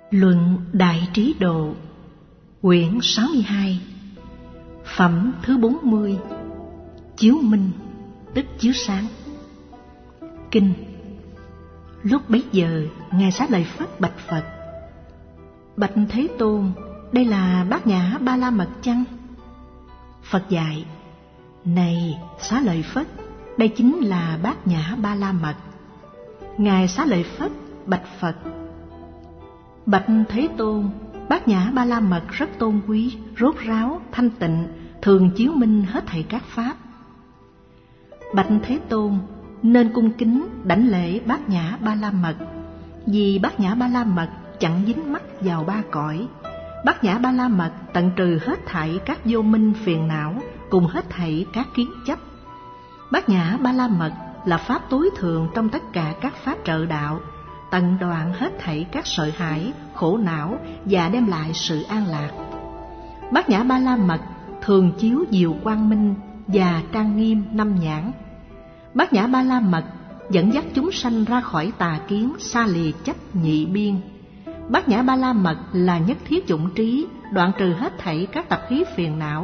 Luận Đại Trí Độ, quyển 62, phẩm thứ 40, chiếu minh, tức chiếu sáng. Kinh. Lúc bấy giờ, Ngài Xá Lợi Phất bạch Phật: Bạch Thế Tôn, đây là Bát Nhã Ba La Mật chăng? Phật dạy: Này Xá Lợi Phất, đây chính là Bát Nhã Ba La Mật. Ngài Xá Lợi Phất bạch Phật: Bạch Thế Tôn, Bát Nhã Ba La Mật rất tôn quý, rốt ráo, thanh tịnh, thường chiếu minh hết thảy các pháp. Bạch Thế Tôn, nên cung kính đảnh lễ Bát Nhã Ba La Mật, vì Bát Nhã Ba La Mật chẳng dính mắc vào ba cõi. Bát Nhã Ba La Mật tận trừ hết thảy các vô minh phiền não, cùng hết thảy các kiến chấp. Bát Nhã Ba La Mật là pháp tối thượng trong tất cả các pháp trợ đạo, tận đoạn hết thảy các sợ hãi, khổ não và đem lại sự an lạc. Bát Nhã Ba La Mật thường chiếu diệu quang minh và trang nghiêm năm nhãn. Bát Nhã Ba La Mật dẫn dắt chúng sanh ra khỏi tà kiến, xa lìa chấp nhị biên. Bát Nhã Ba La Mật là nhất thiết chủng trí, đoạn trừ hết thảy các tập khí phiền não.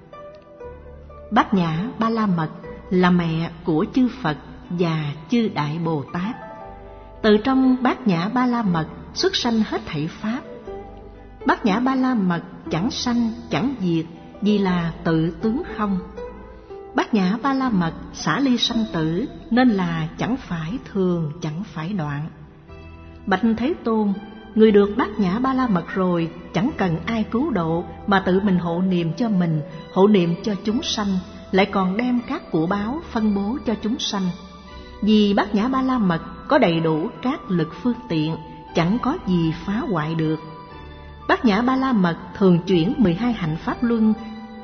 Bát Nhã Ba La Mật là mẹ của chư Phật và chư Đại Bồ Tát. Từ trong Bát Nhã Ba La Mật xuất sanh hết thảy pháp. Bát Nhã Ba La Mật chẳng sanh chẳng diệt, vì là tự tướng không. Bát Nhã Ba La Mật xả ly sanh tử, nên là chẳng phải thường, chẳng phải đoạn. Bạch Thế Tôn, người được Bát Nhã Ba La Mật rồi, chẳng cần ai cứu độ, mà tự mình hộ niệm cho mình, hộ niệm cho chúng sanh, lại còn đem các của báo phân bố cho chúng sanh. Vì Bát Nhã Ba La Mật có đầy đủ các lực phương tiện, chẳng có gì phá hoại được. Bát Nhã Ba La Mật thường chuyển 12 hạnh pháp luân,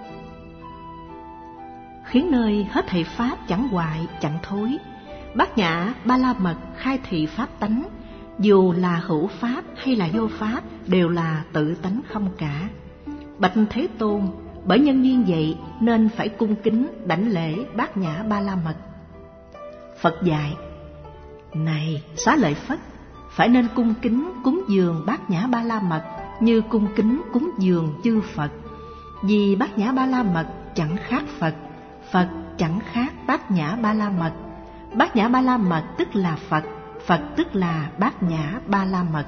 khiến nơi hết thảy pháp chẳng hoại chẳng thối. Bát Nhã Ba La Mật khai thị pháp tánh, dù là hữu pháp hay là vô pháp đều là tự tánh không cả. Bạch Thế Tôn, bởi nhân duyên vậy nên phải cung kính đảnh lễ Bát Nhã Ba La Mật. Phật dạy: Này Xá Lợi Phất, phải nên cung kính cúng dường Bát Nhã Ba La Mật như cung kính cúng dường chư Phật. Vì Bát Nhã Ba La Mật chẳng khác Phật, Phật chẳng khác Bát Nhã Ba La Mật. Bát Nhã Ba La Mật tức là Phật, Phật tức là Bát Nhã Ba La Mật.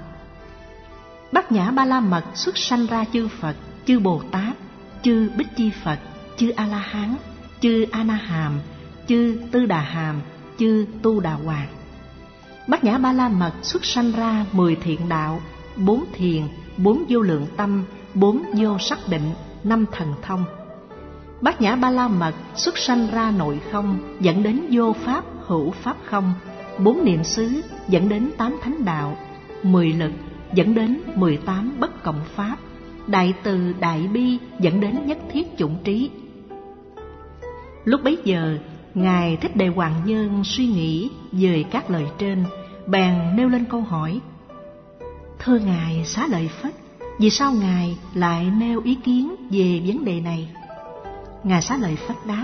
Bát Nhã Ba La Mật xuất sanh ra chư Phật, chư Bồ Tát, chư Bích Chi Phật, chư A La Hán, chư A Na Hàm, chư Tư Đà Hàm, chư Tu Đà Hoàng. Bát Nhã Ba La Mật xuất sanh ra 10 thiện đạo, 4 thiền, 4 vô lượng tâm, 4 vô sắc định, 5 thần thông. Bát Nhã Ba La Mật xuất sanh ra nội không, dẫn đến vô pháp hữu pháp không, 4 niệm xứ dẫn đến 8 thánh đạo, 10 lực dẫn đến 18 bất cộng pháp, đại từ đại bi dẫn đến nhất thiết chủng trí. Lúc bấy giờ, Ngài Thích Đề Hoàng Nhân suy nghĩ về các lời trên, bèn nêu lên câu hỏi: Thưa Ngài Xá Lợi Phất, vì sao Ngài lại nêu ý kiến về vấn đề này? Ngài Xá Lợi Phất đáp: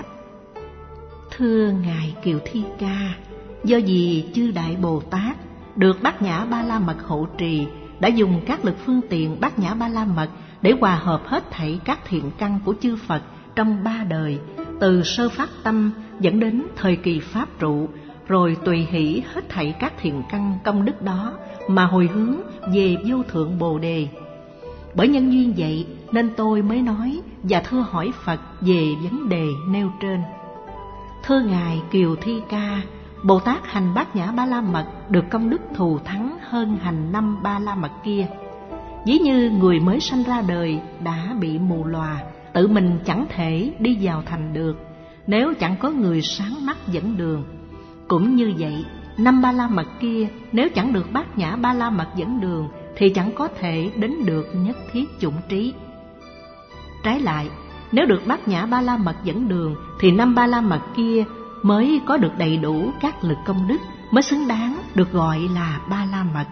Thưa Ngài Kiều Thi Ca, do vì chư Đại Bồ Tát được Bát Nhã Ba La Mật hộ trì, đã dùng các lực phương tiện Bát Nhã Ba La Mật để hòa hợp hết thảy các thiện căn của chư Phật trong 3 đời, từ sơ phát tâm dẫn đến thời kỳ pháp trụ, rồi tùy hỷ hết thảy các thiện căn công đức đó mà hồi hướng về vô thượng Bồ Đề. Bởi nhân duyên vậy nên tôi mới nói và thưa hỏi Phật về vấn đề nêu trên. Thưa Ngài Kiều Thi Ca, Bồ Tát hành Bát Nhã Ba La Mật được công đức thù thắng hơn hành 5 Ba La Mật kia. Ví như người mới sanh ra đời đã bị mù lòa, tự mình chẳng thể đi vào thành được, nếu chẳng có người sáng mắt dẫn đường. Cũng như vậy, 5 Ba La Mật kia nếu chẳng được Bát Nhã Ba La Mật dẫn đường thì chẳng có thể đến được nhất thiết chủng trí. Trái lại, nếu được Bát Nhã Ba La Mật dẫn đường thì 5 Ba La Mật kia mới có được đầy đủ các lực công đức, mới xứng đáng được gọi là Ba La Mật.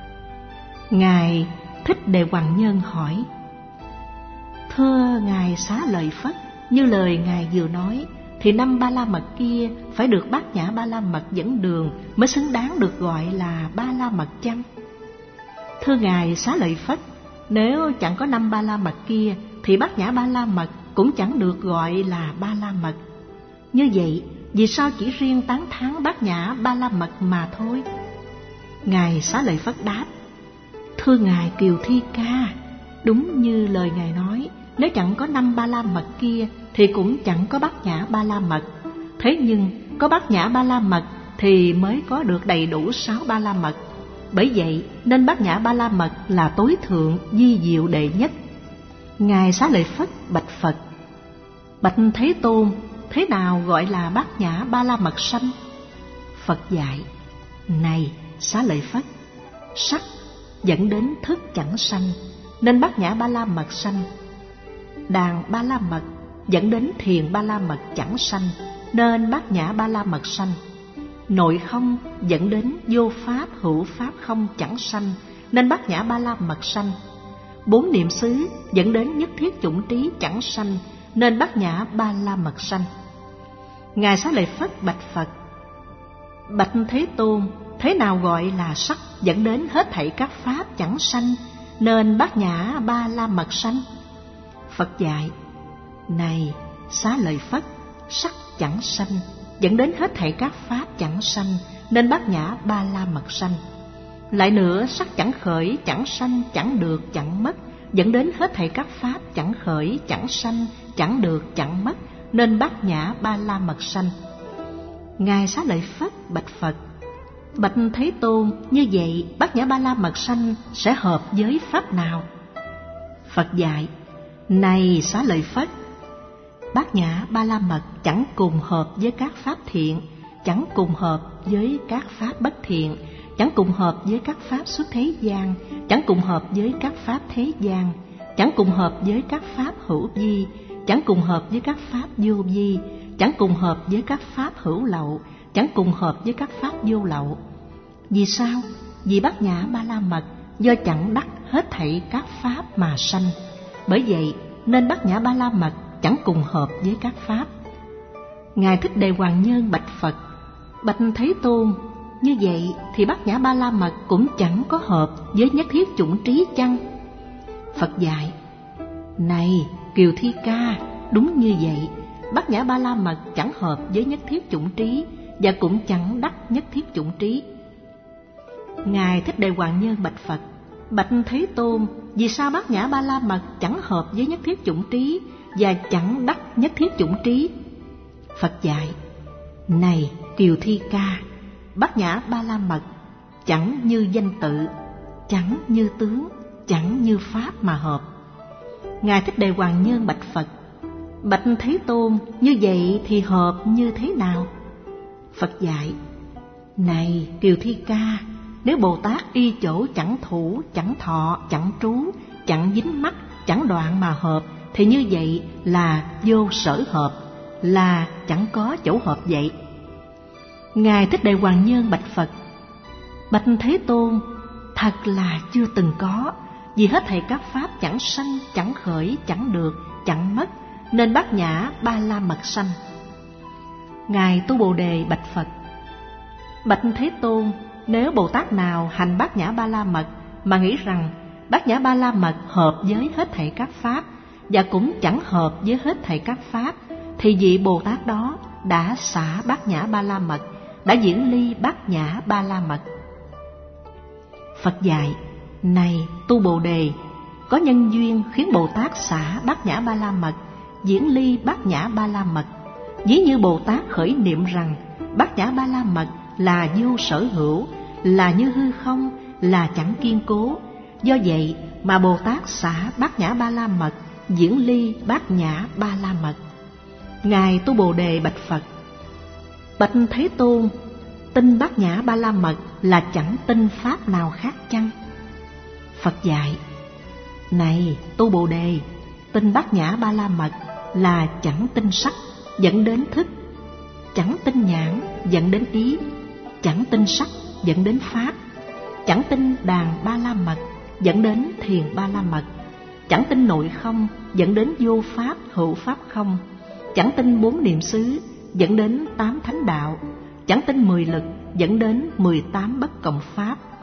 Ngài Thích Đề Hoàng Nhân hỏi: Thưa Ngài Xá Lợi Phất, như lời Ngài vừa nói, thì 5 Ba La Mật kia phải được Bát Nhã Ba La Mật dẫn đường mới xứng đáng được gọi là Ba La Mật chăng? Thưa Ngài Xá Lợi Phất, nếu chẳng có 5 Ba La Mật kia thì Bát Nhã Ba La Mật cũng chẳng được gọi là Ba La Mật. Như vậy, vì sao chỉ riêng tán thán Bát Nhã Ba La Mật mà thôi? Ngài Xá Lợi Phất đáp: Thưa Ngài Kiều Thi Ca, đúng như lời Ngài nói, nếu chẳng có 5 Ba La Mật kia thì cũng chẳng có Bát Nhã Ba La Mật. Thế nhưng có Bát Nhã Ba La Mật thì mới có được đầy đủ 6 Ba La Mật. Bởi vậy nên Bát Nhã Ba La Mật là tối thượng, vi diệu đệ nhất. Ngài Xá Lợi Phất bạch Phật: Bạch Thế Tôn, thế nào gọi là Bát Nhã Ba La Mật sanh? Phật dạy: Này Xá Lợi Phất, sắc dẫn đến thức chẳng sanh, nên Bát Nhã Ba La Mật sanh. Đàn Ba La Mật dẫn đến thiền Ba La Mật chẳng sanh, nên Bát Nhã Ba La Mật sanh. Nội không dẫn đến vô pháp hữu pháp không chẳng sanh, nên Bát Nhã Ba La Mật sanh. 4 niệm xứ dẫn đến nhất thiết chủng trí chẳng sanh, nên Bát Nhã Ba La Mật sanh. Ngài Xá Lợi Phất bạch Phật: Bạch Thế Tôn, thế nào gọi là sắc dẫn đến hết thảy các pháp chẳng sanh, nên Bát Nhã Ba La Mật sanh? Phật dạy: Này Xá Lợi Phất, sắc chẳng sanh dẫn đến hết thảy các pháp chẳng sanh, nên Bát Nhã Ba La Mật sanh. Lại nữa, sắc chẳng khởi, chẳng sanh, chẳng được, chẳng mất, dẫn đến hết thảy các pháp chẳng khởi, chẳng sanh, chẳng được, chẳng mất, nên Bát Nhã Ba La Mật sanh. Ngài Xá Lợi Phất bạch Phật: Bạch Thế Tôn, như vậy Bát Nhã Ba La Mật sanh sẽ hợp với pháp nào? Phật dạy: Này Xá Lợi Phất, Bát Nhã Ba La Mật chẳng cùng hợp với các pháp thiện, chẳng cùng hợp với các pháp bất thiện, chẳng cùng hợp với các pháp xuất thế gian, chẳng cùng hợp với các pháp thế gian, chẳng cùng hợp với các pháp hữu vi, chẳng cùng hợp với các pháp vô vi, chẳng cùng hợp với các pháp hữu lậu, chẳng cùng hợp với các pháp vô lậu. Vì sao? Vì Bát Nhã Ba La Mật do chẳng đắc hết thảy các pháp mà sanh. Bởi vậy nên Bát Nhã Ba La Mật chẳng cùng hợp với các pháp. Ngài Thích Đề Hoàng Nhân bạch Phật: Bạch Thế Tôn, như vậy thì Bát Nhã Ba La Mật cũng chẳng có hợp với nhất thiết chủng trí chăng? Phật dạy: Này Kiều Thi Ca, đúng như vậy, Bát Nhã Ba La Mật chẳng hợp với nhất thiết chủng trí, và cũng chẳng đắc nhất thiết chủng trí. Ngài Thích Đề Hoàng Nhân bạch Phật: Bạch Thế Tôn, vì sao Bát Nhã Ba La Mật chẳng hợp với nhất thiết chủng trí và chẳng đắc nhất thiết chủng trí? Phật dạy: Này Kiều Thi Ca, Bát Nhã Ba La Mật chẳng như danh tự, chẳng như tướng, chẳng như pháp mà hợp. Ngài Thích Đề Hoàng Nhân bạch Phật: Bạch Thế Tôn, như vậy thì hợp như thế nào? Phật dạy: Này Kiều Thi Ca, nếu Bồ Tát y chỗ chẳng thủ, chẳng thọ, chẳng trú, chẳng dính mắc, chẳng đoạn mà hợp, thì như vậy là vô sở hợp, là chẳng có chỗ hợp vậy. Ngài Thích Đề Hoàng Nhân bạch Phật: Bạch Thế Tôn, thật là chưa từng có, vì hết thảy các pháp chẳng sanh, chẳng khởi, chẳng được, chẳng mất, nên Bát Nhã Ba La Mật sanh. Ngài Tu Bồ Đề bạch Phật: Bạch Thế Tôn, nếu Bồ Tát nào hành Bát Nhã Ba La Mật mà nghĩ rằng Bát Nhã Ba La Mật hợp với hết thảy các pháp và cũng chẳng hợp với hết thảy các pháp, thì vị Bồ Tát đó đã xả Bát Nhã Ba La Mật, đã diễn ly Bát Nhã Ba La Mật. Phật dạy: Này Tu Bồ Đề, có nhân duyên khiến Bồ Tát xả Bát Nhã Ba La Mật, diễn ly Bát Nhã Ba La Mật. Ví như Bồ Tát khởi niệm rằng Bát Nhã Ba La Mật là vô sở hữu, là như hư không, là chẳng kiên cố. Do vậy mà Bồ Tát xả Bát Nhã Ba La Mật, diễn ly Bát Nhã Ba La Mật. Ngài Tu Bồ Đề bạch Phật: Bạch Thế Tôn, tin Bát Nhã Ba La Mật là chẳng tin pháp nào khác chăng? Phật dạy: Này Tu Bồ Đề, tin Bát Nhã Ba La Mật là chẳng tin sắc dẫn đến thức, chẳng tin nhãn dẫn đến ý, chẳng tin sắc dẫn đến pháp, chẳng tin đàn Ba La Mật dẫn đến thiền Ba La Mật, chẳng tin nội không dẫn đến vô pháp hữu pháp không, chẳng tin 4 niệm xứ dẫn đến 8 thánh đạo, chẳng tin 10 lực dẫn đến 18 bất cộng pháp,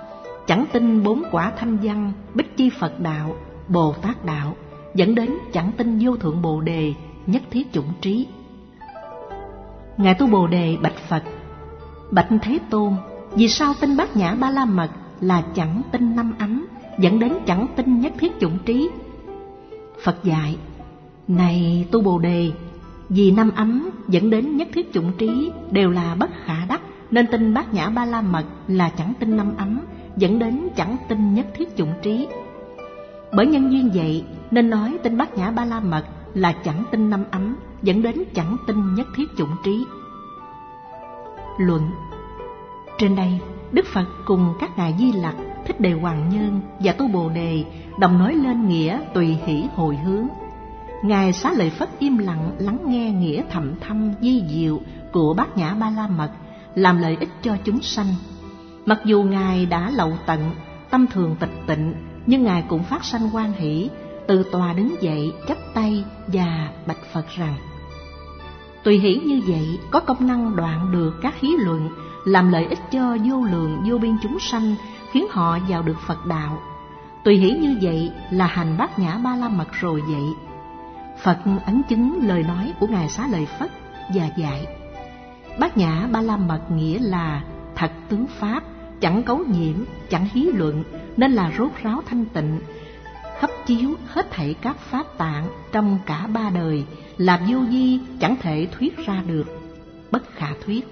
chẳng tin 4 quả thanh văn, bích chi Phật đạo, Bồ Tát đạo, dẫn đến chẳng tin vô thượng Bồ Đề, nhất thiết chủng trí. Ngài Tu Bồ Đề bạch Phật: bạch Thế Tôn, vì sao tin Bát Nhã Ba La Mật là chẳng tin 5 ấm, dẫn đến chẳng tin nhất thiết chủng trí? Phật dạy: này Tu Bồ Đề, vì 5 ấm dẫn đến nhất thiết chủng trí đều là bất khả đắc, nên tin Bát Nhã Ba La Mật là chẳng tin 5 ấm, dẫn đến chẳng tin nhất thiết chủng trí. Bởi nhân duyên vậy nên nói tin Bát Nhã Ba La Mật là chẳng tin 5 ấm, dẫn đến chẳng tin nhất thiết chủng trí. Luận: trên đây Đức Phật cùng các ngài Di Lặc, Thích Đề Hoàng Nhân và Tu Bồ Đề đồng nói lên nghĩa tùy hỷ hồi hướng. Ngài Xá Lợi Phất im lặng lắng nghe nghĩa thầm thâm vi diệu của Bát Nhã Ba La Mật, làm lợi ích cho chúng sanh. Mặc dù ngài đã lậu tận, tâm thường tịch tịnh, nhưng ngài cũng phát sanh hoan hỷ, từ tòa đứng dậy chắp tay và bạch Phật rằng: tùy hỷ như vậy có công năng đoạn được các hí luận, làm lợi ích cho vô lượng vô biên chúng sanh, khiến họ vào được Phật đạo. Tùy hỷ như vậy là hành Bát Nhã Ba La Mật rồi vậy. Phật ấn chứng lời nói của ngài Xá Lợi Phất và dạy: Bát Nhã Ba La Mật nghĩa là thật tướng pháp, chẳng cấu nhiễm, chẳng hí luận, nên là rốt ráo thanh tịnh, khắp chiếu hết thảy các pháp tạng trong cả 3 đời, là vô vi, chẳng thể thuyết ra được, bất khả thuyết.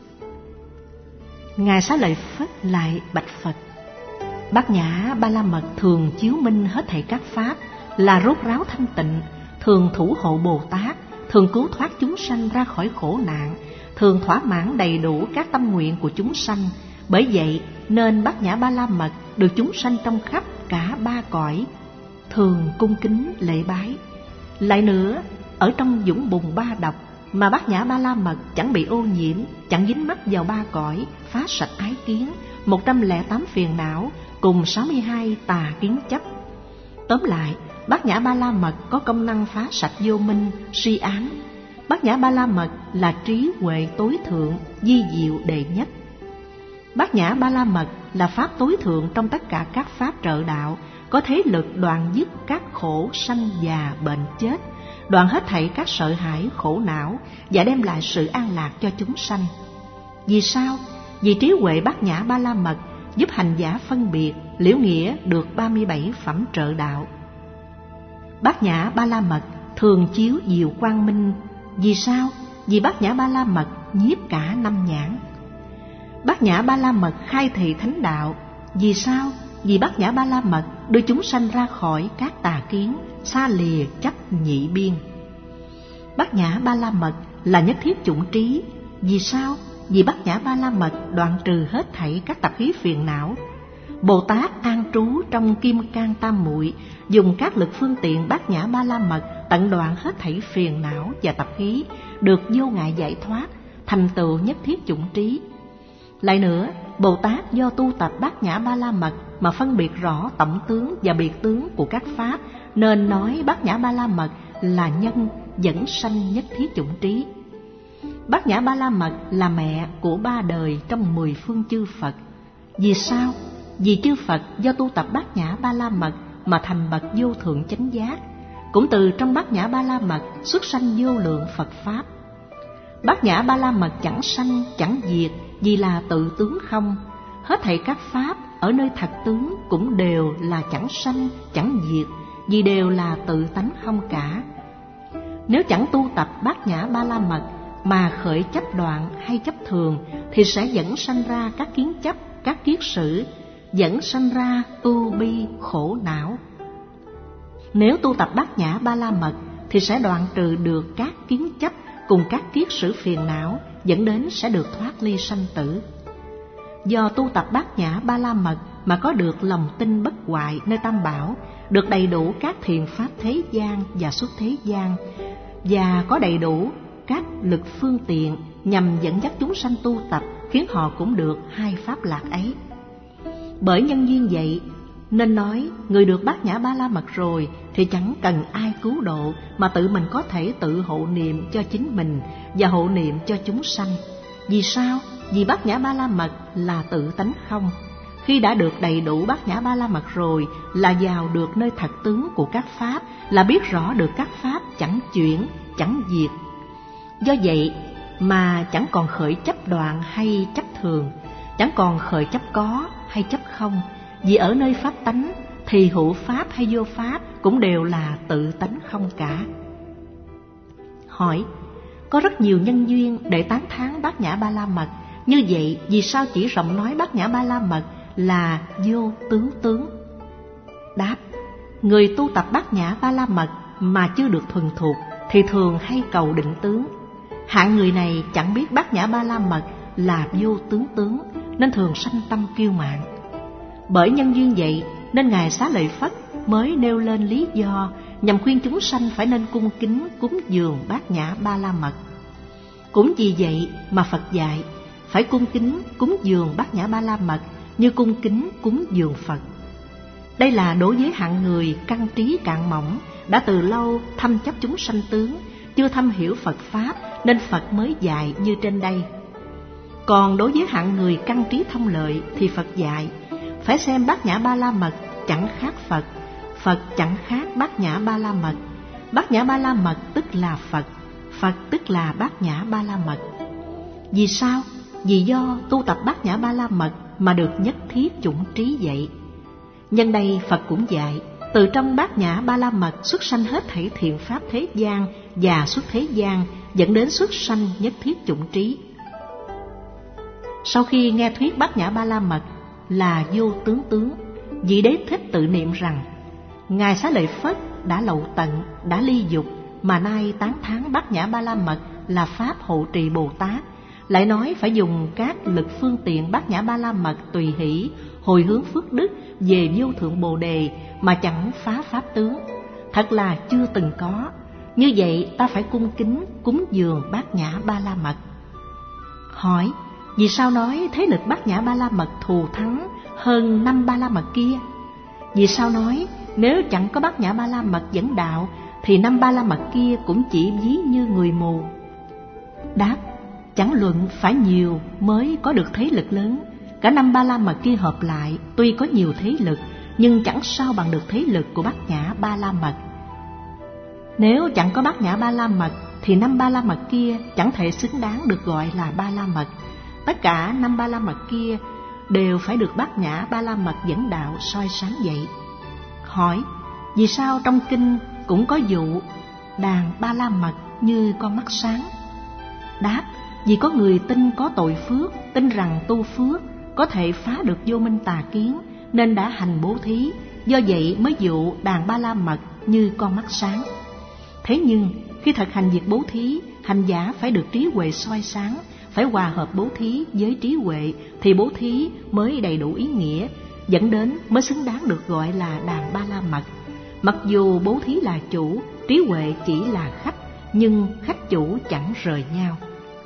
Ngài Xá Lợi Phất lại bạch Phật: Bát Nhã Ba La Mật thường chiếu minh hết thảy các pháp, là rốt ráo thanh tịnh, thường thủ hộ Bồ Tát, thường cứu thoát chúng sanh ra khỏi khổ nạn, thường thỏa mãn đầy đủ các tâm nguyện của chúng sanh. Bởi vậy nên Bát Nhã Ba La Mật được chúng sanh trong khắp cả 3 cõi thường cung kính lễ bái. Lại nữa, ở trong dũng bùn 3 độc mà Bát Nhã Ba La Mật chẳng bị ô nhiễm, chẳng dính mắc vào 3 cõi, phá sạch ái kiến, 108 phiền não cùng 62 tà kiến chấp. Tóm lại, Bát Nhã Ba La Mật có công năng phá sạch vô minh, si ám. Bát Nhã Ba La Mật là trí huệ tối thượng, vi diệu đệ nhất. Bát Nhã Ba La Mật là pháp tối thượng trong tất cả các pháp trợ đạo, có thế lực đoạn dứt các khổ sanh già bệnh chết, đoạn hết thảy các sợ hãi khổ não và đem lại sự an lạc cho chúng sanh. Vì sao? Vì trí huệ Bát Nhã Ba La Mật giúp hành giả phân biệt liễu nghĩa được 37 phẩm trợ đạo. Bát Nhã Ba La Mật thường chiếu diệu quang minh. Vì sao? Vì Bát Nhã Ba La Mật nhiếp cả 5 nhãn. Bát Nhã Ba La Mật khai thị thánh đạo. Vì sao? Vì Bát Nhã Ba La Mật đưa chúng sanh ra khỏi các tà kiến, xa lìa chấp nhị biên. Bát Nhã Ba La Mật là nhất thiết chủng trí. Vì sao? Vì Bát Nhã Ba La Mật đoạn trừ hết thảy các tập khí phiền não. Bồ Tát an trú trong Kim Cang Tam Muội, dùng các lực phương tiện Bát Nhã Ba La Mật tận đoạn hết thảy phiền não và tập khí, được vô ngại giải thoát, thành tựu nhất thiết chủng trí. Lại nữa, Bồ Tát do tu tập Bát Nhã Ba La Mật mà phân biệt rõ tổng tướng và biệt tướng của các pháp, nên nói Bát Nhã Ba La Mật là nhân dẫn sanh nhất thiết chủng trí. Bát Nhã Ba La Mật là mẹ của 3 đời trong 10 phương chư Phật. Vì sao? Vì chư Phật do tu tập Bát Nhã Ba La Mật mà thành bậc vô thượng chánh giác, cũng từ trong Bát Nhã Ba La Mật xuất sanh vô lượng Phật pháp. Bát Nhã Ba La Mật chẳng sanh chẳng diệt, vì là tự tướng không. Hết thảy các pháp ở nơi thật tướng cũng đều là chẳng sanh chẳng diệt, vì đều là tự tánh không cả. Nếu chẳng tu tập Bát Nhã Ba La Mật mà khởi chấp đoạn hay chấp thường, thì sẽ dẫn sanh ra các kiến chấp, các kiết sử, dẫn sanh ra ưu bi khổ não. Nếu tu tập Bát Nhã Ba La Mật thì sẽ đoạn trừ được các kiến chấp cùng các kiết sử phiền não, dẫn đến sẽ được thoát ly sanh tử. Do tu tập Bát Nhã Ba La Mật mà có được lòng tin bất hoại nơi Tam Bảo, được đầy đủ các thiện pháp thế gian và xuất thế gian, và có đầy đủ các lực phương tiện nhằm dẫn dắt chúng sanh tu tập, khiến họ cũng được 2 pháp lạc ấy. Bởi nhân duyên vậy nên nói, người được Bát Nhã Ba La Mật rồi thì chẳng cần ai cứu độ, mà tự mình có thể tự hộ niệm cho chính mình và hộ niệm cho chúng sanh. Vì sao? Vì Bát Nhã Ba La Mật là tự tánh không. Khi đã được đầy đủ Bát Nhã Ba La Mật rồi là vào được nơi thật tướng của các pháp, là biết rõ được các pháp chẳng chuyển, chẳng diệt. Do vậy mà chẳng còn khởi chấp đoạn hay chấp thường, chẳng còn khởi chấp có hay chấp không. Vì ở nơi pháp tánh thì hữu pháp hay vô pháp cũng đều là tự tánh không cả. Hỏi: có rất nhiều nhân duyên để tán thán Bát Nhã Ba La Mật, như vậy vì sao chỉ rộng nói Bát Nhã Ba La Mật là vô tướng tướng? Đáp: người tu tập Bát Nhã Ba La Mật mà chưa được thuần thục thì thường hay cầu định tướng. Hạng người này chẳng biết Bát Nhã Ba La Mật là vô tướng tướng nên thường sanh tâm kiêu mạn. Bởi nhân duyên vậy nên Ngài Xá Lợi Phất mới nêu lên lý do nhằm khuyên chúng sanh phải nên cung kính cúng dường Bát Nhã Ba La Mật. Cũng vì vậy mà Phật dạy phải cung kính cúng dường Bát Nhã Ba La Mật như cung kính cúng dường Phật. Đây là đối với hạng người căn trí cạn mỏng, đã từ lâu thâm chấp chúng sanh tướng, chưa thâm hiểu Phật Pháp nên Phật mới dạy như trên đây. Còn đối với hạng người căn trí thông lợi thì Phật dạy phải xem Bát Nhã Ba La Mật chẳng khác Phật, Phật chẳng khác Bát Nhã Ba La Mật. Bát Nhã Ba La Mật tức là Phật, Phật tức là Bát Nhã Ba La Mật. Vì sao? Vì do tu tập Bát Nhã Ba La Mật mà được nhất thiết chủng trí vậy. Nhân đây Phật cũng dạy từ trong Bát Nhã Ba La Mật xuất sanh hết thảy thiện pháp thế gian và xuất thế gian, dẫn đến xuất sanh nhất thiết chủng trí. Sau khi nghe thuyết Bát Nhã Ba La Mật là vô tướng tướng, vị Đế Thích tự niệm rằng: Ngài Xá Lợi Phất đã lậu tận, đã ly dục, mà nay tán thán Bát Nhã Ba La Mật là pháp hộ trì Bồ Tát, lại nói phải dùng các lực phương tiện Bát Nhã Ba La Mật tùy hỷ hồi hướng phước đức về vô thượng Bồ Đề mà chẳng phá pháp tướng, thật là chưa từng có. Như vậy ta phải cung kính cúng dường Bát Nhã Ba La Mật. Hỏi: vì sao nói thế lực Bát Nhã Ba La Mật thù thắng hơn 5 Ba La Mật kia? Vì sao nói nếu chẳng có Bát Nhã Ba La Mật dẫn đạo thì 5 Ba La Mật kia cũng chỉ ví như người mù? Đáp: chẳng luận phải nhiều mới có được thế lực lớn. Cả 5 Ba La Mật kia hợp lại tuy có nhiều thế lực, nhưng chẳng sao bằng được thế lực của Bát Nhã Ba La Mật. Nếu chẳng có Bát Nhã Ba La Mật thì 5 Ba La Mật kia chẳng thể xứng đáng được gọi là Ba La Mật. Tất cả 5 Ba La Mật kia đều phải được Bát Nhã Ba La Mật dẫn đạo soi sáng vậy. Hỏi: vì sao trong kinh cũng có dụ đàn Ba La Mật như con mắt sáng? Đáp: vì có người tin có tội phước, tin rằng tu phước có thể phá được vô minh tà kiến, nên đã hành bố thí, do vậy mới dụ đàn Ba La Mật như con mắt sáng. Thế nhưng khi thực hành việc bố thí, hành giả phải được trí huệ soi sáng, phải hòa hợp bố thí với trí huệ thì bố thí mới đầy đủ ý nghĩa, dẫn đến mới xứng đáng được gọi là đàn Ba La Mật. Mặc dù bố thí là chủ, trí huệ chỉ là khách, nhưng khách chủ chẳng rời nhau.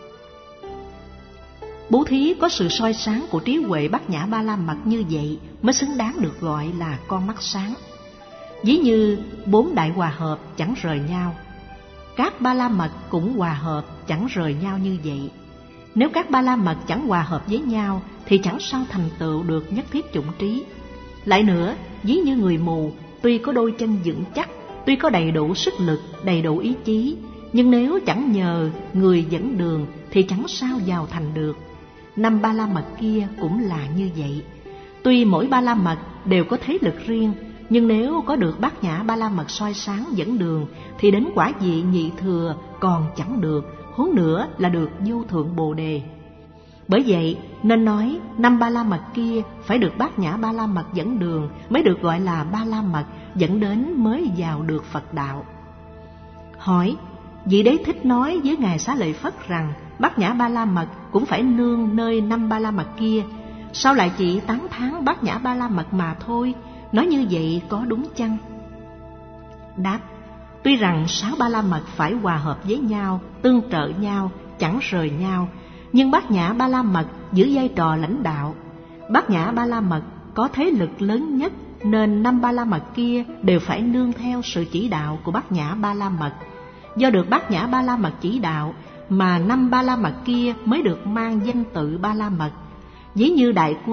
Bố thí có sự soi sáng của trí huệ Bát Nhã Ba La Mật như vậy mới xứng đáng được gọi là con mắt sáng. Ví như 4 đại hòa hợp chẳng rời nhau, các Ba La Mật cũng hòa hợp chẳng rời nhau như vậy. Nếu các Ba La Mật chẳng hòa hợp với nhau thì chẳng sao thành tựu được nhất thiết chủng trí. Lại nữa, ví như người mù, tuy có đôi chân vững chắc, tuy có đầy đủ sức lực, đầy đủ ý chí, nhưng nếu chẳng nhờ người dẫn đường thì chẳng sao vào thành được. 5 Ba La Mật kia cũng là như vậy. Tuy mỗi Ba La Mật đều có thế lực riêng, nhưng nếu có được Bát Nhã Ba La Mật soi sáng dẫn đường thì đến quả vị nhị thừa còn chẳng được, huống nữa là được vô thượng Bồ Đề. Bởi vậy nên nói 5 Ba La Mật kia phải được Bát Nhã Ba La Mật dẫn đường mới được gọi là Ba La Mật, dẫn đến mới vào được Phật đạo. Hỏi: vị Đế Thích nói với Ngài Xá Lợi Phất rằng Bát Nhã Ba La Mật cũng phải nương nơi 5 Ba La Mật kia, sao lại chỉ tán thán Bát Nhã Ba La Mật mà thôi? Nói như vậy có đúng chăng? Đáp: tuy rằng 6 Ba La Mật phải hòa hợp với nhau, tương trợ nhau, chẳng rời nhau, nhưng Bát Nhã Ba La Mật giữ vai trò lãnh đạo. Bát Nhã Ba La Mật có thế lực lớn nhất, nên 5 Ba La Mật kia đều phải nương theo sự chỉ đạo của Bát Nhã Ba La Mật. Do được Bát Nhã Ba La Mật chỉ đạo mà 5 Ba La Mật kia mới được mang danh tự Ba La Mật. Ví như đại quân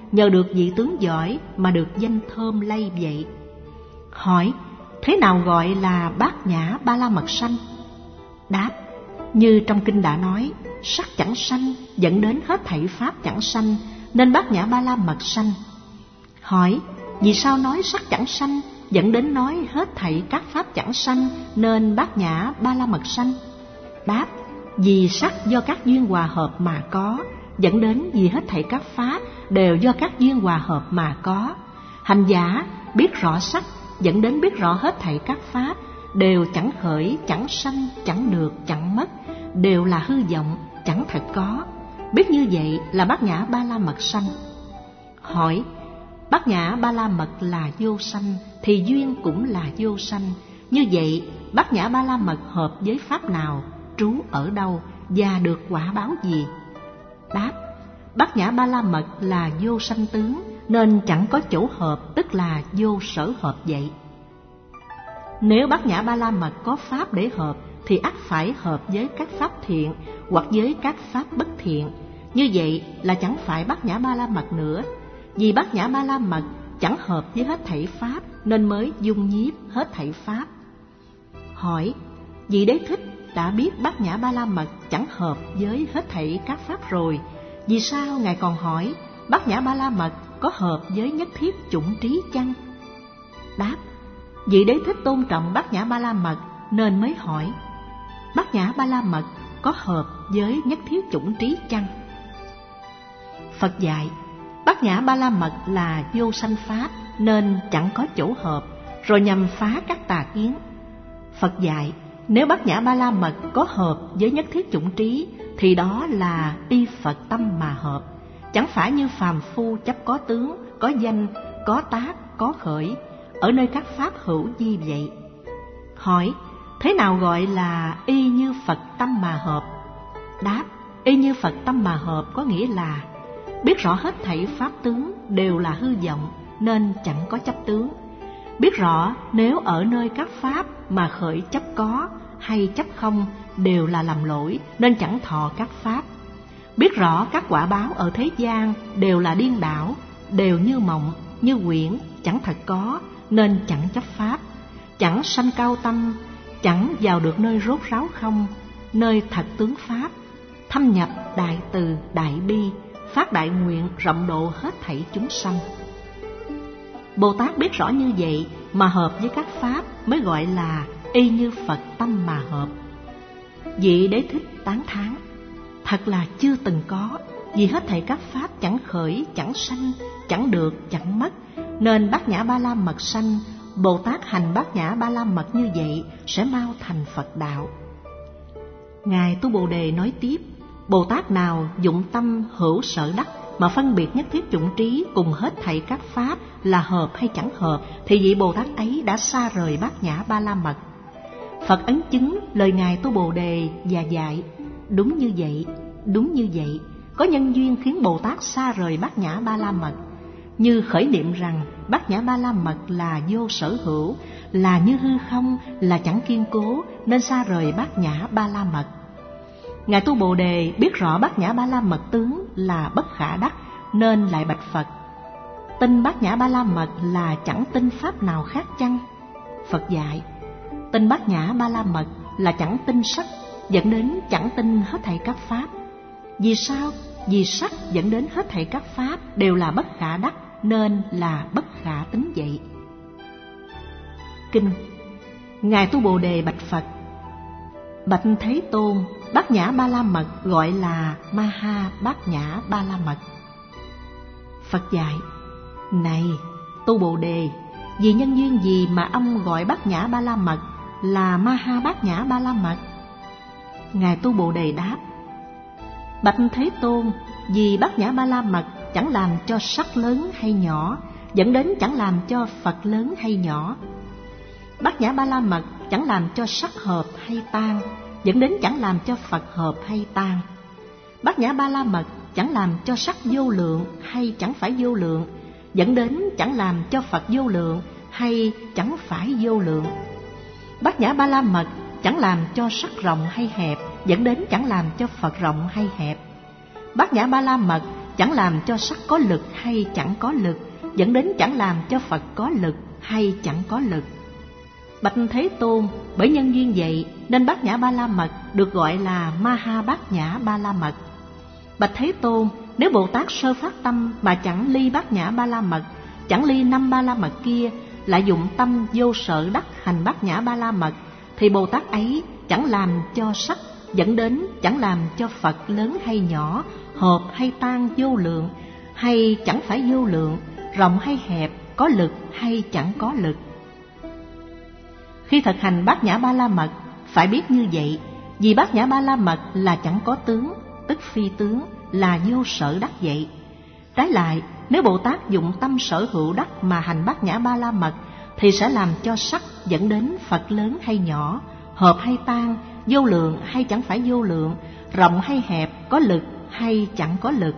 nhờ được vị tướng giỏi mà được danh thơm lây vậy. Hỏi: thế nào gọi là bát nhã ba la mật sanh? Đáp: như trong kinh đã nói, sắc chẳng sanh dẫn đến hết thảy pháp chẳng sanh, nên bát nhã ba la mật sanh. Hỏi: vì sao nói sắc chẳng sanh dẫn đến nói hết thảy các pháp chẳng sanh, nên bát nhã ba la mật sanh? Đáp: vì sắc do các duyên hòa hợp mà có, dẫn đến vì hết thảy các pháp đều do các duyên hòa hợp mà có. Hành giả biết rõ sắc dẫn đến biết rõ hết thảy các pháp đều chẳng khởi, chẳng sanh, chẳng được, chẳng mất, đều là hư vọng, chẳng thật có. Biết như vậy là bát nhã ba la mật sanh. Hỏi: bát nhã ba la mật là vô sanh thì duyên cũng là vô sanh. Như vậy bát nhã ba la mật hợp với pháp nào, trú ở đâu và được quả báo gì? Đáp: bát nhã ba la mật là vô sanh tướng, nên chẳng có chỗ hợp, tức là vô sở hợp vậy. Nếu bát nhã ba la mật có pháp để hợp thì ắt phải hợp với các pháp thiện hoặc với các pháp bất thiện. Như vậy là chẳng phải bát nhã ba la mật nữa. Vì bát nhã ba la mật chẳng hợp với hết thảy pháp nên mới dung nhiếp hết thảy pháp. Hỏi: vị Đế Thích đã biết bát nhã ba la mật chẳng hợp với hết thảy các pháp rồi, vì sao ngài còn hỏi bát nhã ba la mật có hợp với nhất thiết chủng trí chăng? Đáp: vị Đế Thích tôn trọng bát nhã ba la mật nên mới hỏi bát nhã ba la mật có hợp với nhất thiết chủng trí chăng? Phật dạy bát nhã ba la mật là vô sanh pháp nên chẳng có chỗ hợp, rồi nhằm phá các tà kiến. Phật dạy nếu bát nhã ba la mật có hợp với nhất thiết chủng trí thì đó là y Phật tâm mà hợp, chẳng phải như phàm phu chấp có tướng, có danh, có tác, có khởi ở nơi các pháp hữu vi vậy. Hỏi: thế nào gọi là y như Phật tâm mà hợp? Đáp: y như Phật tâm mà hợp có nghĩa là biết rõ hết thảy pháp tướng đều là hư vọng nên chẳng có chấp tướng. Biết rõ nếu ở nơi các pháp mà khởi chấp có hay chấp không đều là làm lỗi nên chẳng thọ các pháp. Biết rõ các quả báo ở thế gian đều là điên đảo, đều như mộng, như quyển, chẳng thật có nên chẳng chấp pháp. Chẳng sanh cao tâm, chẳng vào được nơi rốt ráo không, nơi thật tướng pháp. Thâm nhập đại từ đại bi, phát đại nguyện rộng độ hết thảy chúng sanh. Bồ Tát biết rõ như vậy mà hợp với các pháp mới gọi là y như Phật tâm mà hợp. Vị Đế Thích tán thán: thật là chưa từng có, vì hết thảy các pháp chẳng khởi, chẳng sanh, chẳng được, chẳng mất, nên bát nhã ba la mật sanh. Bồ Tát hành bát nhã ba la mật như vậy sẽ mau thành Phật đạo. Ngài Tu Bồ Đề nói tiếp: Bồ Tát nào dụng tâm hữu sở đắc mà phân biệt nhất thiết chủng trí cùng hết thảy các pháp là hợp hay chẳng hợp, thì vị Bồ Tát ấy đã xa rời bát nhã ba la mật. Phật ấn chứng lời Ngài Tu Bồ Đề và dạy: đúng như vậy, đúng như vậy. Có nhân duyên khiến Bồ Tát xa rời bát nhã ba la mật, như khởi niệm rằng bát nhã ba la mật là vô sở hữu, là như hư không, là chẳng kiên cố, nên xa rời bát nhã ba la mật. Ngài Tu Bồ Đề biết rõ bát nhã ba la mật tướng là bất khả đắc, nên lại bạch Phật: tin bát nhã ba la mật là chẳng tin pháp nào khác chăng? Phật dạy: tin bát nhã ba la mật là chẳng tin sắc, dẫn đến chẳng tin hết thảy các pháp. Vì sao? Vì sắc dẫn đến hết thảy các pháp đều là bất khả đắc, nên là bất khả tín vậy. Kinh. Ngài Tu Bồ Đề bạch Phật: bạch Thế Tôn, bát nhã ba la mật gọi là Maha bát nhã ba la mật. Phật dạy: này Tu Bồ Đề, vì nhân duyên gì mà ông gọi bát nhã ba la mật là Maha bát nhã ba la mật? Ngài Tu Bồ Đề đáp: bạch Thế Tôn, vì bát nhã ba la mật chẳng làm cho sắc lớn hay nhỏ, dẫn đến chẳng làm cho Phật lớn hay nhỏ. Bát nhã ba la mật chẳng làm cho sắc hợp hay tan, dẫn đến chẳng làm cho Phật hợp hay tan. Bát nhã ba la mật chẳng làm cho sắc vô lượng hay chẳng phải vô lượng, dẫn đến chẳng làm cho Phật vô lượng hay chẳng phải vô lượng. Bát nhã ba la mật chẳng làm cho sắc rộng hay hẹp, dẫn đến chẳng làm cho Phật rộng hay hẹp. Bát nhã ba la mật chẳng làm cho sắc có lực hay chẳng có lực, dẫn đến chẳng làm cho Phật có lực hay chẳng có lực. Bạch Thế Tôn, bởi nhân duyên vậy nên Bát Nhã Ba La Mật được gọi là Ma Ha Bát Nhã Ba La Mật. Bạch Thế Tôn, nếu Bồ Tát sơ phát tâm mà chẳng ly Bát Nhã Ba La Mật, chẳng ly 5 Ba La Mật kia, lại dụng tâm vô sở đắc hành Bát Nhã Ba La Mật, thì Bồ Tát ấy chẳng làm cho sắc, dẫn đến chẳng làm cho Phật lớn hay nhỏ, hợp hay tan vô lượng hay chẳng phải vô lượng, rộng hay hẹp, có lực hay chẳng có lực. Khi thực hành Bát Nhã Ba La Mật phải biết như vậy, vì Bát Nhã Ba La Mật là chẳng có tướng, tức phi tướng, là vô sở đắc vậy. Trái lại, nếu Bồ Tát dụng tâm sở hữu đắc mà hành Bát Nhã Ba La Mật, thì sẽ làm cho sắc dẫn đến Phật lớn hay nhỏ, hợp hay tan, vô lượng hay chẳng phải vô lượng, rộng hay hẹp, có lực hay chẳng có lực.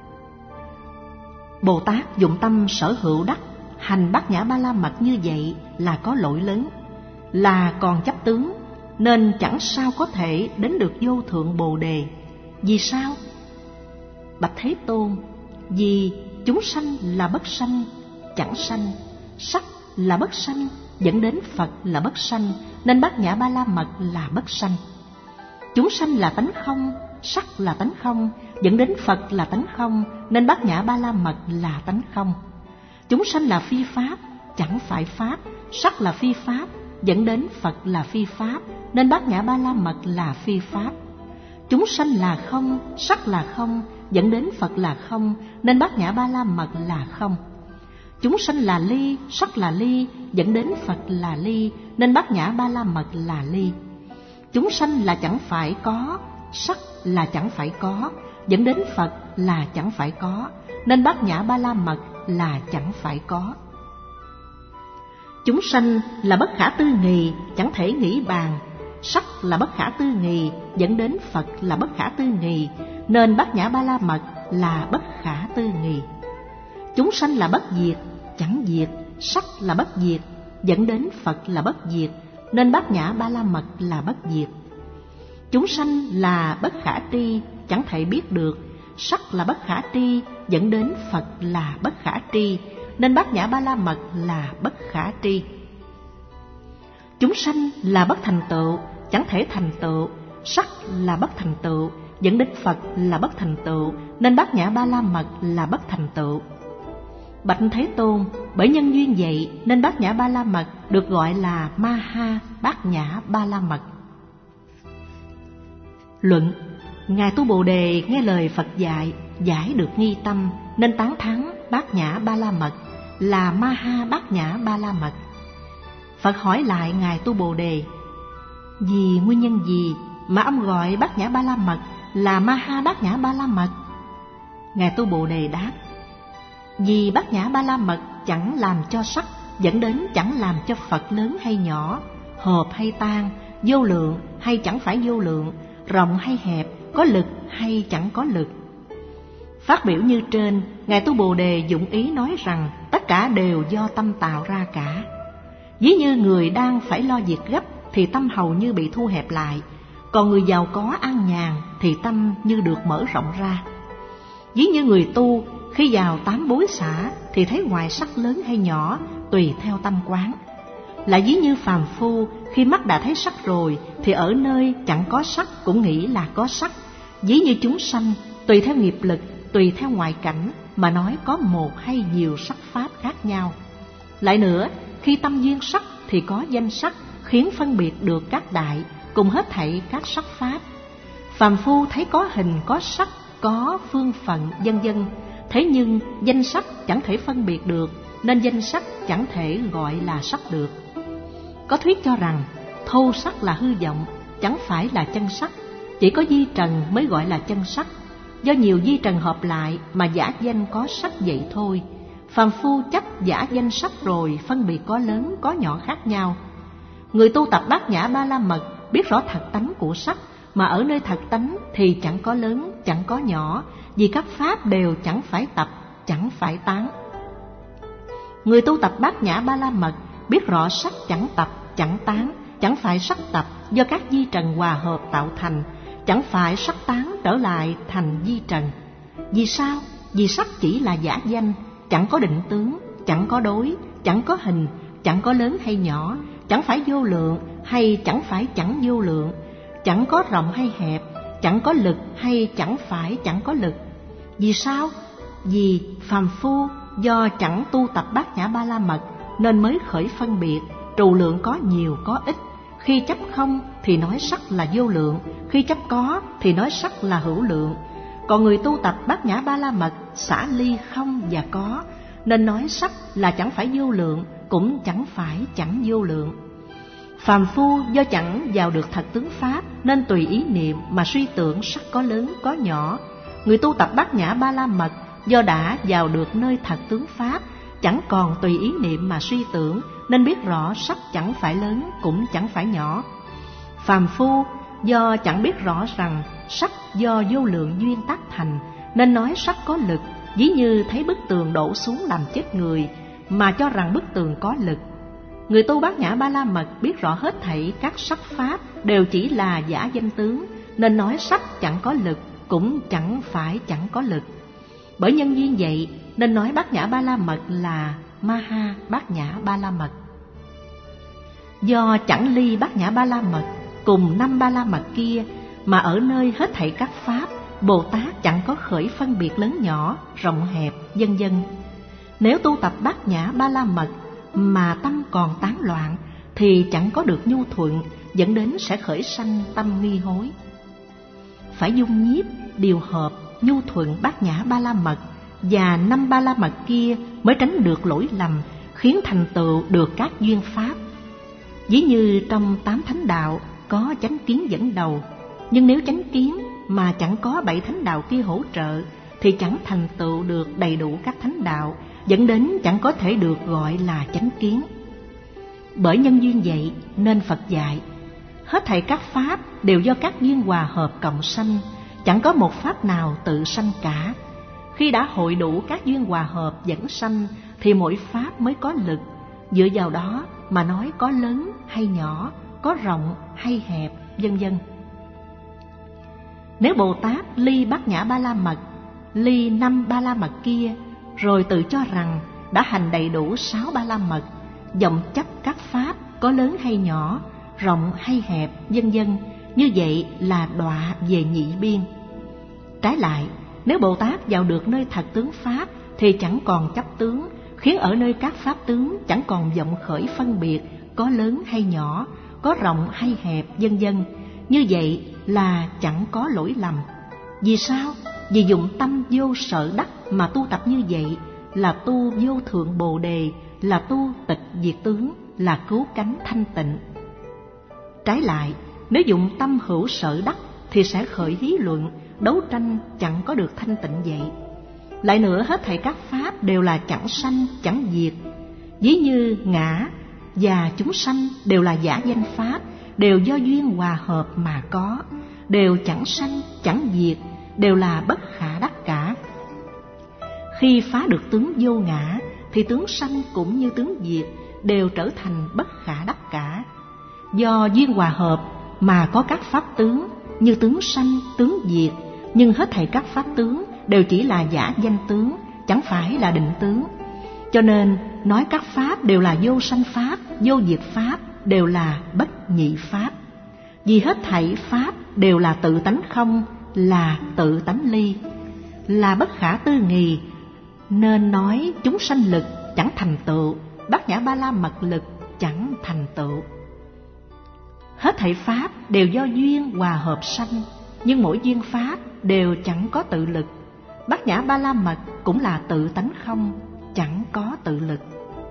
Bồ Tát dụng tâm sở hữu đắc hành Bát Nhã Ba La Mật như vậy là có lỗi lớn, là còn chấp tướng, nên chẳng sao có thể đến được vô thượng Bồ Đề. Vì sao? Bạch Thế Tôn, vì chúng sanh là bất sanh, chẳng sanh, sắc là bất sanh, dẫn đến Phật là bất sanh, nên Bát Nhã Ba La Mật là bất sanh. Chúng sanh là tánh không, sắc là tánh không, dẫn đến Phật là tánh không, nên Bát Nhã Ba La Mật là tánh không. Chúng sanh là phi pháp, chẳng phải pháp, sắc là phi pháp, dẫn đến Phật là phi pháp, nên Bát Nhã Ba La Mật là phi pháp. Chúng sanh là không, sắc là không, dẫn đến Phật là không, nên Bát Nhã Ba La Mật là không. Chúng sanh là ly, sắc là ly, dẫn đến Phật là ly, nên Bát Nhã Ba La Mật là ly. Chúng sanh là chẳng phải có, sắc là chẳng phải có, dẫn đến Phật là chẳng phải có, nên Bát Nhã Ba La Mật là chẳng phải có. Chúng sanh là bất khả tư nghì, chẳng thể nghĩ bàn, sắc là bất khả tư nghì, dẫn đến Phật là bất khả tư nghì, nên Bát Nhã Ba La Mật là bất khả tư nghì. Chúng sanh là bất diệt, chẳng diệt, sắc là bất diệt, dẫn đến Phật là bất diệt, nên Bát Nhã Ba La Mật là bất diệt. Chúng sanh là bất khả tri, chẳng thể biết được, sắc là bất khả tri, dẫn đến Phật là bất khả tri, nên Bát Nhã Ba La Mật là bất khả tri. Chúng sanh là bất thành tựu, chẳng thể thành tựu, sắc là bất thành tựu, dẫn đến Phật là bất thành tựu, nên Bát Nhã Ba La Mật là bất thành tựu. Bạch Thế Tôn, bởi nhân duyên vậy nên Bát Nhã Ba La Mật được gọi là Ma Ha Bát Nhã Ba La Mật. Luận: Ngài Tu Bồ Đề nghe lời Phật dạy, giải được nghi tâm, nên tán thán Bát Nhã Ba La Mật là Ma Ha Bát Nhã Ba La Mật. Phật hỏi lại Ngài Tu Bồ Đề: vì nguyên nhân gì mà ông gọi Bát Nhã Ba La Mật là Ma Ha Bát Nhã Ba La Mật? Ngài Tu Bồ Đề đáp: vì Bát Nhã Ba La Mật chẳng làm cho sắc, dẫn đến chẳng làm cho Phật lớn hay nhỏ, hợp hay tan, vô lượng hay chẳng phải vô lượng, rộng hay hẹp, có lực hay chẳng có lực. Phát biểu như trên, Ngài Tu Bồ Đề dụng ý nói rằng tất cả đều do tâm tạo ra cả. Ví như người đang phải lo việc gấp thì tâm hầu như bị thu hẹp lại, còn người giàu có an nhàn thì tâm như được mở rộng ra. Ví như người tu khi vào 8 bối xả thì thấy ngoài sắc lớn hay nhỏ tùy theo tâm quán. Lại ví như phàm phu khi mắt đã thấy sắc rồi thì ở nơi chẳng có sắc cũng nghĩ là có sắc. Ví như chúng sanh tùy theo nghiệp lực, tùy theo ngoại cảnh mà nói có một hay nhiều sắc pháp khác nhau. Lại nữa, khi tâm duyên sắc thì có danh sắc khiến phân biệt được các đại cùng hết thảy các sắc pháp. Phàm phu thấy có hình, có sắc, có phương phận vân vân, thế nhưng danh sắc chẳng thể phân biệt được, nên danh sắc chẳng thể gọi là sắc được. Có thuyết cho rằng thô sắc là hư vọng, chẳng phải là chân sắc, chỉ có di trần mới gọi là chân sắc. Do nhiều di trần hợp lại mà giả danh có sắc vậy thôi. Phàm phu chấp giả danh sắc rồi phân biệt có lớn có nhỏ khác nhau. Người tu tập Bát Nhã Ba La Mật biết rõ thật tánh của sắc, mà ở nơi thật tánh thì chẳng có lớn, chẳng có nhỏ, vì các pháp đều chẳng phải tập, chẳng phải tán. Người tu tập Bát Nhã Ba La Mật biết rõ sắc chẳng tập, chẳng tán, chẳng phải sắc tập do các di trần hòa hợp tạo thành, chẳng phải sắc tán trở lại thành di trần. Vì sao? vì sắc chỉ là giả danh, chẳng có định tướng, chẳng có đối, chẳng có hình, chẳng có lớn hay nhỏ, chẳng phải vô lượng hay chẳng phải chẳng vô lượng, chẳng có rộng hay hẹp, chẳng có lực hay chẳng phải chẳng có lực. Vì sao? Vì phàm phu do chẳng tu tập Bát Nhã Ba La Mật nên mới khởi phân biệt, trù lượng có nhiều có ít. Khi chấp không thì nói sắc là vô lượng, khi chấp có thì nói sắc là hữu lượng. Còn người tu tập Bát Nhã Ba La Mật xả ly không và có, nên nói sắc là chẳng phải vô lượng, cũng chẳng phải chẳng vô lượng. Phàm phu do chẳng vào được thật tướng pháp nên tùy ý niệm mà suy tưởng sắc có lớn có nhỏ. Người tu tập Bát Nhã Ba La Mật do đã vào được nơi thật tướng pháp, chẳng còn tùy ý niệm mà suy tưởng, nên biết rõ sắc chẳng phải lớn cũng chẳng phải nhỏ. Phàm phu do chẳng biết rõ rằng sắc do vô lượng duyên tác thành, nên nói sắc có lực, ví như thấy bức tường đổ xuống làm chết người mà cho rằng bức tường có lực. Người tu Bát Nhã Ba La Mật biết rõ hết thảy các sắc pháp đều chỉ là giả danh tướng, nên nói sắc chẳng có lực cũng chẳng phải chẳng có lực. Bởi nhân duyên vậy nên nói Bát Nhã Ba La Mật là Maha Bát Nhã Ba La Mật. Do chẳng ly Bát Nhã Ba La Mật cùng 5 Ba La Mật kia mà ở nơi hết thảy các pháp, Bồ Tát chẳng có khởi phân biệt lớn nhỏ, rộng hẹp, vân vân. Nếu tu tập Bát Nhã Ba La Mật mà tâm còn tán loạn thì chẳng có được nhu thuận, dẫn đến sẽ khởi sanh tâm nghi hối. Phải dung nhiếp, điều hợp, nhu thuận Bát Nhã Ba La Mật và 5 Ba La Mật kia mới tránh được lỗi lầm, khiến thành tựu được các duyên pháp. Ví như trong 8 thánh đạo có chánh kiến dẫn đầu, nhưng nếu chánh kiến mà chẳng có 7 thánh đạo kia hỗ trợ thì chẳng thành tựu được đầy đủ các thánh đạo, dẫn đến chẳng có thể được gọi là chánh kiến. Bởi nhân duyên vậy nên Phật dạy hết thảy các pháp đều do các duyên hòa hợp cộng sanh, chẳng có một pháp nào tự sanh cả. Khi đã hội đủ các duyên hòa hợp dẫn sanh thì mỗi pháp mới có lực, dựa vào đó mà nói có lớn hay nhỏ, có rộng hay hẹp, vân vân. Nếu Bồ Tát ly Bát Nhã Ba La Mật, ly 5 Ba La Mật kia, rồi tự cho rằng đã hành đầy đủ 6 Ba La Mật, vọng chấp các pháp có lớn hay nhỏ, rộng hay hẹp, vân vân, như vậy là đọa về nhị biên. Trái lại, nếu Bồ Tát vào được nơi thật tướng pháp thì chẳng còn chấp tướng, khiến ở nơi các pháp tướng chẳng còn vọng khởi phân biệt có lớn hay nhỏ, có rộng hay hẹp, vân vân. Như vậy là chẳng có lỗi lầm. Vì sao? Vì dụng tâm vô sợ đắc mà tu tập như vậy là tu vô thượng bồ đề, là tu tịch diệt tướng, là cứu cánh thanh tịnh. Trái lại, nếu dụng tâm hữu sợ đắc thì sẽ khởi hí luận, đấu tranh chẳng có được thanh tịnh vậy. Lại nữa, hết thảy các pháp đều là chẳng sanh chẳng diệt. Ví như ngã và chúng sanh đều là giả danh pháp, đều do duyên hòa hợp mà có, đều chẳng sanh chẳng diệt, đều là bất khả đắc cả. Khi phá được tướng vô ngã thì tướng sanh cũng như tướng diệt đều trở thành bất khả đắc cả. Do duyên hòa hợp mà có các pháp tướng như tướng sanh, tướng diệt, nhưng hết thảy các pháp tướng đều chỉ là giả danh tướng, chẳng phải là định tướng. Cho nên nói các pháp đều là vô sanh pháp, vô diệt pháp, đều là bất nhị pháp. Vì hết thảy pháp đều là tự tánh không, là tự tánh ly, là bất khả tư nghì, nên nói chúng sanh lực chẳng thành tựu, Bát Nhã Ba La Mật lực chẳng thành tựu. Hết thảy pháp đều do duyên hòa hợp sanh, nhưng mỗi duyên pháp đều chẳng có tự lực. Bát Nhã Ba La Mật cũng là tự tánh không, chẳng có tự lực.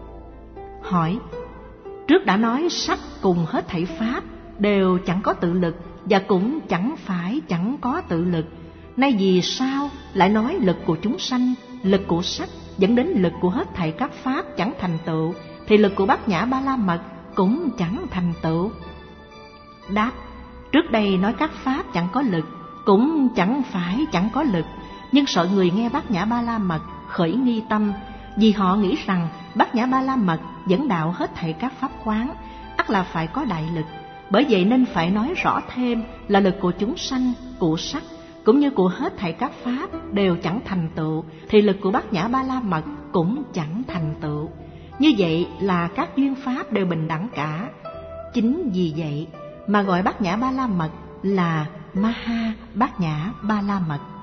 Hỏi: trước đã nói sắc cùng hết thảy pháp đều chẳng có tự lực và cũng chẳng phải chẳng có tự lực, nay vì sao lại nói lực của chúng sanh, lực của sắc dẫn đến lực của hết thảy các pháp chẳng thành tựu, thì lực của Bát Nhã Ba La Mật cũng chẳng thành tựu? Đáp: trước đây nói các pháp chẳng có lực, cũng chẳng phải chẳng có lực, nhưng sợ người nghe Bát Nhã Ba La Mật khởi nghi tâm, vì họ nghĩ rằng Bát Nhã Ba La Mật dẫn đạo hết thảy các pháp khoáng, ắt là phải có đại lực. Bởi vậy nên phải nói rõ thêm là lực của chúng sanh, của sắc, cũng như của hết thảy các pháp đều chẳng thành tựu, thì lực của Bát Nhã Ba La Mật cũng chẳng thành tựu. Như vậy là các duyên pháp đều bình đẳng cả. Chính vì vậy mà gọi Bát Nhã Ba La Mật là Maha Bát Nhã Ba La Mật.